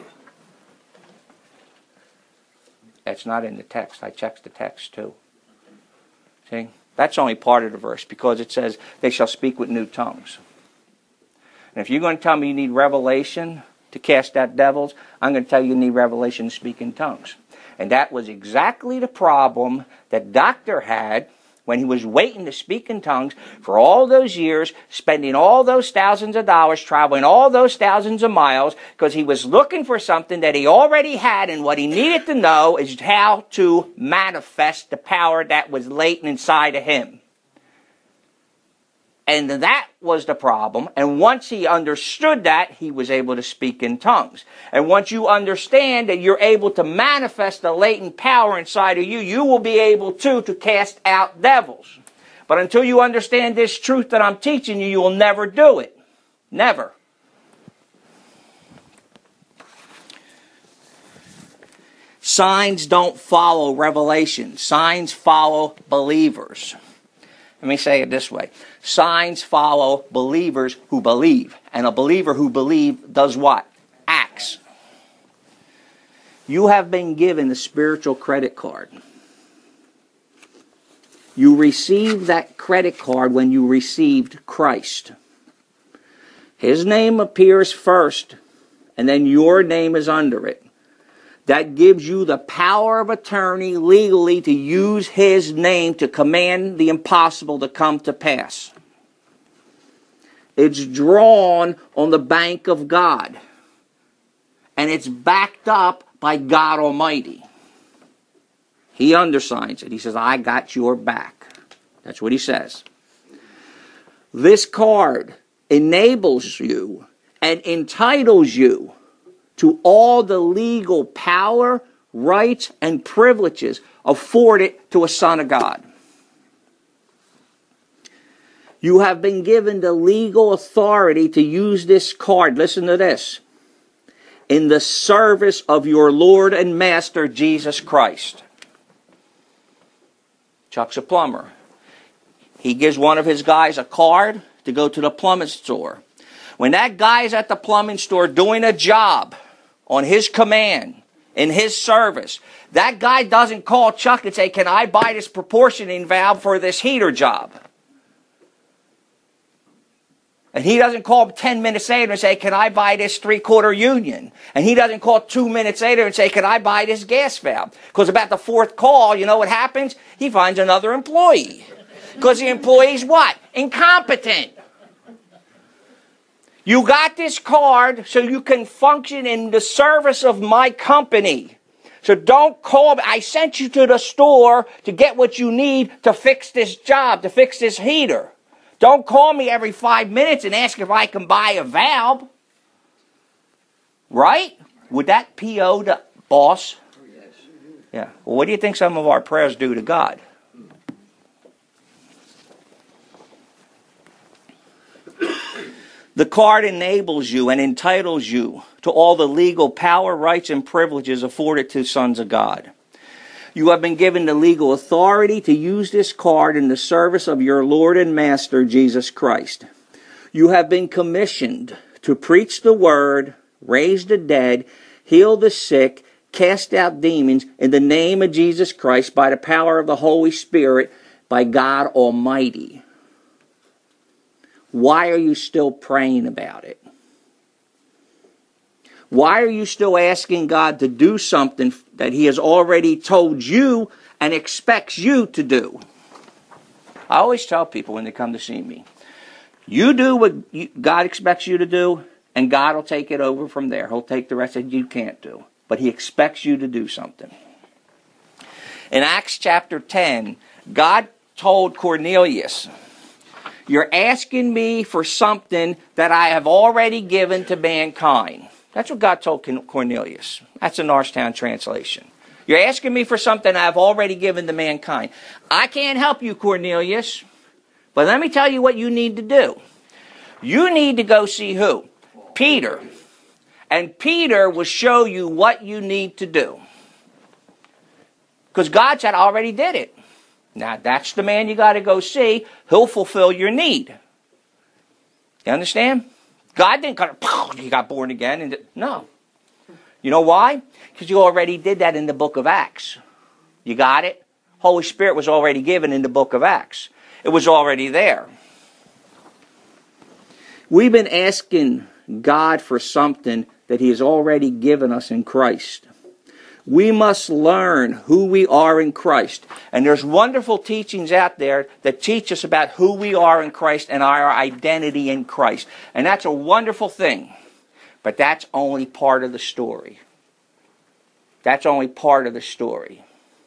Speaker 1: That's not in the text. I checked the text too. See? That's only part of the verse because it says they shall speak with new tongues. And if you're going to tell me you need revelation to cast out devils, I'm going to tell you need revelation to speak in tongues. And that was exactly the problem that Doctor had when he was waiting to speak in tongues for all those years, spending all those thousands of dollars, traveling all those thousands of miles, because he was looking for something that he already had, and what he needed to know is how to manifest the power that was latent inside of him. And that was the problem. And once he understood that, he was able to speak in tongues. And once you understand that you're able to manifest the latent power inside of you, you will be able to cast out devils. But until you understand this truth that I'm teaching you, you will never do it. Never. Signs don't follow revelation. Signs follow believers. Let me say it this way. Signs follow believers who believe. And a believer who believes does what? Acts. You have been given a spiritual credit card. You received that credit card when you received Christ. His name appears first, and then your name is under it. That gives you the power of attorney legally to use his name to command the impossible to come to pass. It's drawn on the bank of God. And it's backed up by God Almighty. He undersigns it. He says, I got your back. That's what he says. This card enables you and entitles you to all the legal power, rights, and privileges afforded to a son of God. You have been given the legal authority to use this card, listen to this, in the service of your Lord and Master, Jesus Christ. Chuck's a plumber. He gives one of his guys a card to go to the plumbing store. When that guy's at the plumbing store doing a job on his command, in his service, that guy doesn't call Chuck and say, can I buy this proportioning valve for this heater job? And he doesn't call 10 minutes later and say, can I buy this 3/4 union? And he doesn't call 2 minutes later and say, can I buy this gas valve? Because about the fourth call, you know what happens? He finds another employee. Because the employee's what? Incompetent. You got this card so you can function in the service of my company. So don't call me. I sent you to the store to get what you need to fix this job, to fix this heater. Don't call me every 5 minutes and ask if I can buy a valve. Right? Would that PO the boss? Yeah. Well, what do you think some of our prayers do to God? The card enables you and entitles you to all the legal power, rights, and privileges afforded to sons of God. You have been given the legal authority to use this card in the service of your Lord and Master, Jesus Christ. You have been commissioned to preach the word, raise the dead, heal the sick, cast out demons in the name of Jesus Christ by the power of the Holy Spirit, by God Almighty. why are you still praying about it? Why are you still asking God to do something that He has already told you and expects you to do? I always tell people when they come to see me, you do what God expects you to do, and God will take it over from there. He'll take the rest that you can't do. But He expects you to do something. In Acts chapter 10, God told Cornelius, you're asking me for something that I have already given to mankind. That's what God told Cornelius. That's a Norristown translation. You're asking me for something I've already given to mankind. I can't help you, Cornelius. But let me tell you what you need to do. You need to go see who? Peter. And Peter will show you what you need to do. Because God said, I already did it. Now, that's the man you got to go see. He'll fulfill your need. You understand? God didn't kind of, you got born again. No. You know why? Because you already did that in the book of Acts. You got it? Holy Spirit was already given in the book of Acts. It was already there. We've been asking God for something that He has already given us in Christ. We must learn who we are in Christ. And there's wonderful teachings out there that teach us about who we are in Christ and our identity in Christ. And that's a wonderful thing. But that's only part of the story. That's only part of the story.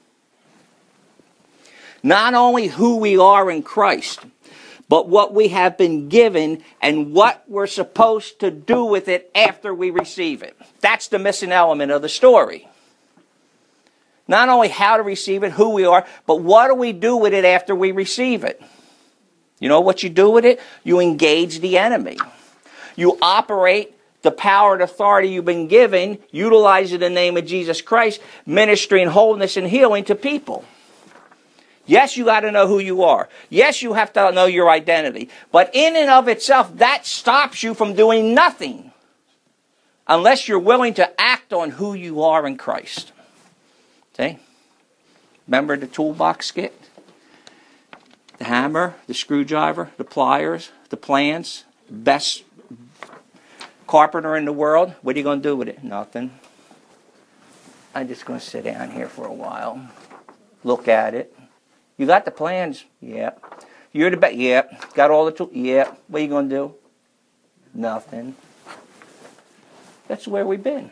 Speaker 1: Not only who we are in Christ, but what we have been given and what we're supposed to do with it after we receive it. That's the missing element of the story. Not only how to receive it, who we are, but what do we do with it after we receive it? You know what you do with it? You engage the enemy. You operate the power and authority you've been given, utilize it in the name of Jesus Christ, ministering wholeness and healing to people. Yes, you got to know who you are. Yes, you have to know your identity. But in and of itself, that stops you from doing nothing unless you're willing to act on who you are in Christ. See? Remember the toolbox skit? The hammer, the screwdriver, the pliers, the plans, best carpenter in the world. What are you going to do with it? Nothing. I'm just going to sit down here for a while. Look at it. You got the plans? Yeah. You're the best? Yeah. Got all the tools? Yeah. What are you going to do? Nothing. That's where we've been.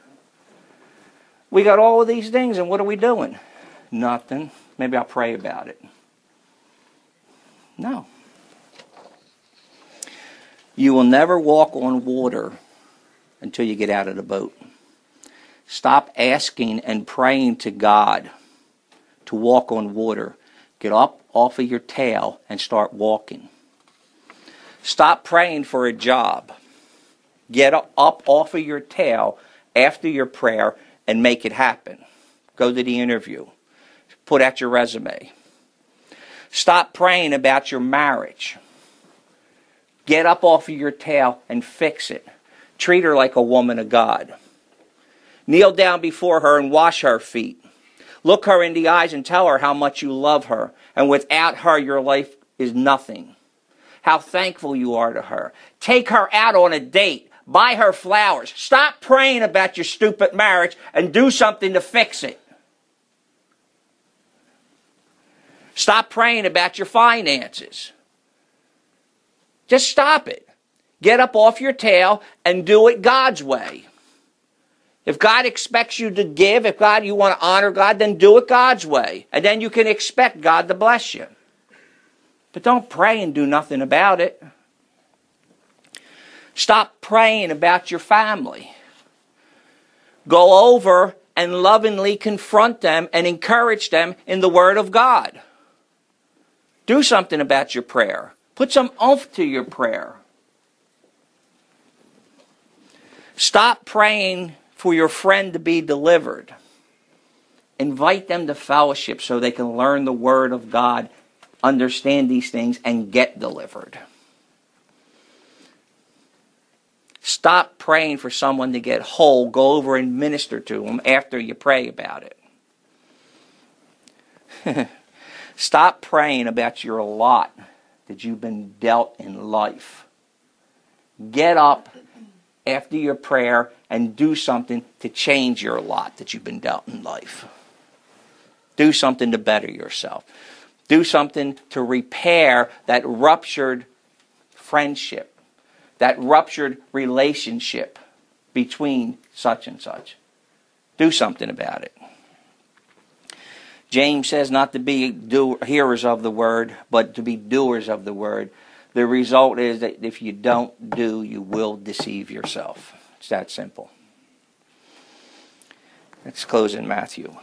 Speaker 1: We got all of these things, and what are we doing? Nothing. Maybe I'll pray about it. No. You will never walk on water until you get out of the boat. Stop asking and praying to God to walk on water. Get up off of your tail and start walking. Stop praying for a job. Get up off of your tail after your prayer and make it happen. Go to the interview. Put out your resume. Stop praying about your marriage. Get up off of your tail and fix it. Treat her like a woman of God. Kneel down before her and wash her feet. Look her in the eyes and tell her how much you love her. And without her, your life is nothing. How thankful you are to her. Take her out on a date. Buy her flowers. Stop praying about your stupid marriage and do something to fix it. Stop praying about your finances. Just stop it. Get up off your tail and do it God's way. If God expects you to give, if you want to honor God, then do it God's way. And then you can expect God to bless you. But don't pray and do nothing about it. Stop praying about your family. Go over and lovingly confront them and encourage them in the Word of God. Do something about your prayer. Put some oomph to your prayer. Stop praying for your friend to be delivered. Invite them to fellowship so they can learn the Word of God, understand these things, and get delivered. Stop praying for someone to get whole. Go over and minister to them after you pray about it. Stop praying about your lot that you've been dealt in life. Get up after your prayer and do something to change your lot that you've been dealt in life. Do something to better yourself. Do something to repair that ruptured friendship, that ruptured relationship between such and such. Do something about it. James says not to be hearers of the word, but to be doers of the word. The result is that if you don't do, you will deceive yourself. It's that simple. Let's close in Matthew.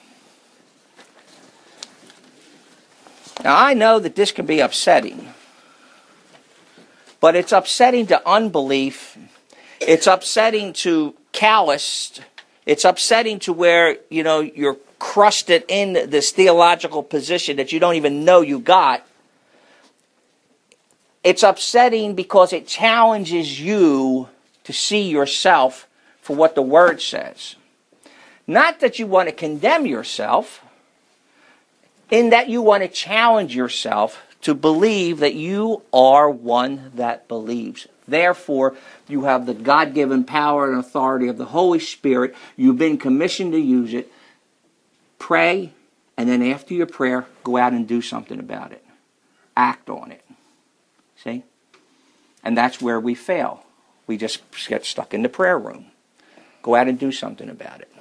Speaker 1: Now, I know that this can be upsetting, but it's upsetting to unbelief. It's upsetting to calloused. It's upsetting to where, you're crusted in this theological position that you don't even know you got. It's upsetting because it challenges you to see yourself for what the Word says. Not that you want to condemn yourself, in that you want to challenge yourself to believe that you are one that believes. Therefore, you have the God-given power and authority of the Holy Spirit. You've been commissioned to use it. Pray, and then after your prayer, go out and do something about it. Act on it. See? And that's where we fail. We just get stuck in the prayer room. Go out and do something about it.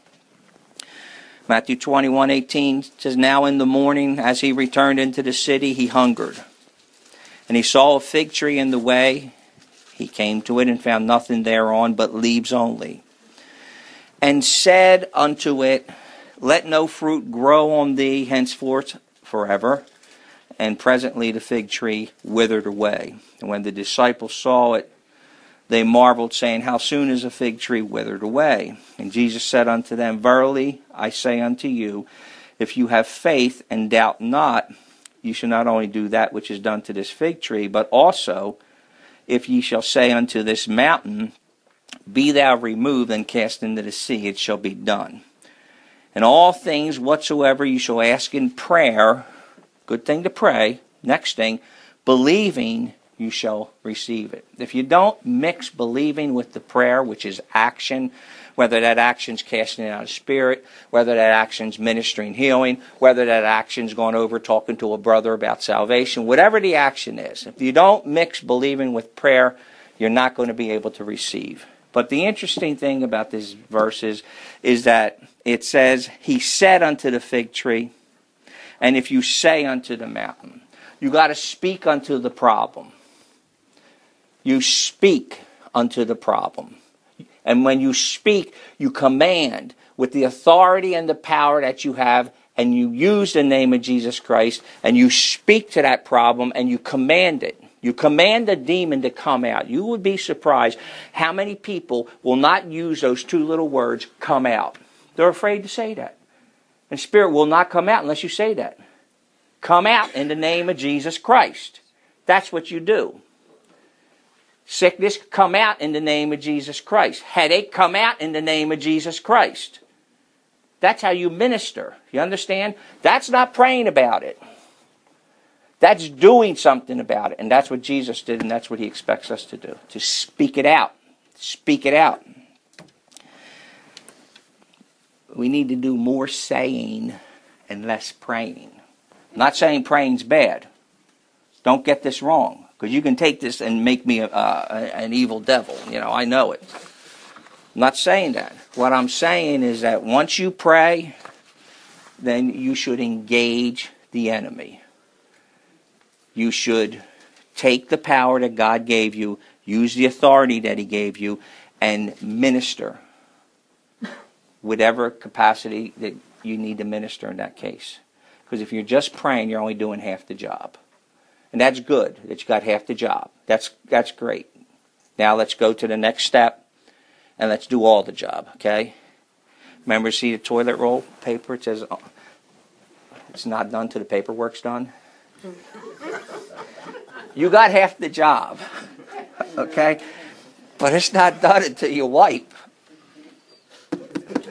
Speaker 1: Matthew 21:18 says, Now in the morning, as he returned into the city, he hungered. And he saw a fig tree in the way. He came to it and found nothing thereon but leaves only. And said unto it, Let no fruit grow on thee henceforth forever. And presently the fig tree withered away. And when the disciples saw it, they marveled, saying, How soon is a fig tree withered away? And Jesus said unto them, Verily I say unto you, if you have faith and doubt not, you shall not only do that which is done to this fig tree, but also, if ye shall say unto this mountain, Be thou removed and cast into the sea, it shall be done. And all things whatsoever you shall ask in prayer, good thing to pray, next thing, believing, you shall receive it. If you don't mix believing with the prayer, which is action, whether that action's casting out a spirit, whether that action's ministering healing, whether that action's going over talking to a brother about salvation, whatever the action is, if you don't mix believing with prayer, you're not going to be able to receive. But the interesting thing about this verse is that it says, He said unto the fig tree, and if you say unto the mountain, you got to speak unto the problem. You speak unto the problem. And when you speak, you command with the authority and the power that you have, and you use the name of Jesus Christ, and you speak to that problem, and you command it. You command the demon to come out. You would be surprised how many people will not use those two little words, come out. They're afraid to say that. And spirit will not come out unless you say that. Come out in the name of Jesus Christ. That's what you do. Sickness, come out in the name of Jesus Christ. Headache, come out in the name of Jesus Christ. That's how you minister. You understand? That's not praying about it. That's doing something about it. And that's what Jesus did, and that's what He expects us to do. To speak it out. Speak it out. We need to do more saying and less praying. I'm not saying praying's bad. Don't get this wrong. Because you can take this and make me an evil devil. I know it. I'm not saying that. What I'm saying is that once you pray, then you should engage the enemy. You should take the power that God gave you, use the authority that He gave you, and minister. Whatever capacity that you need to minister in that case. Because if you're just praying, you're only doing half the job. And that's good that you got half the job. That's great. Now let's go to the next step and let's do all the job, okay? Remember, see the toilet roll paper? It says it's not done till the paperwork's done. You got half the job, okay? But it's not done until you wipe.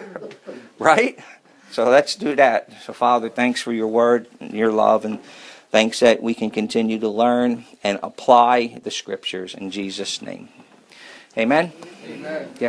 Speaker 1: Right? So let's do that. So Father, thanks for your word and your love, and Thanks that we can continue to learn and apply the Scriptures in Jesus' name. Amen?
Speaker 2: Amen.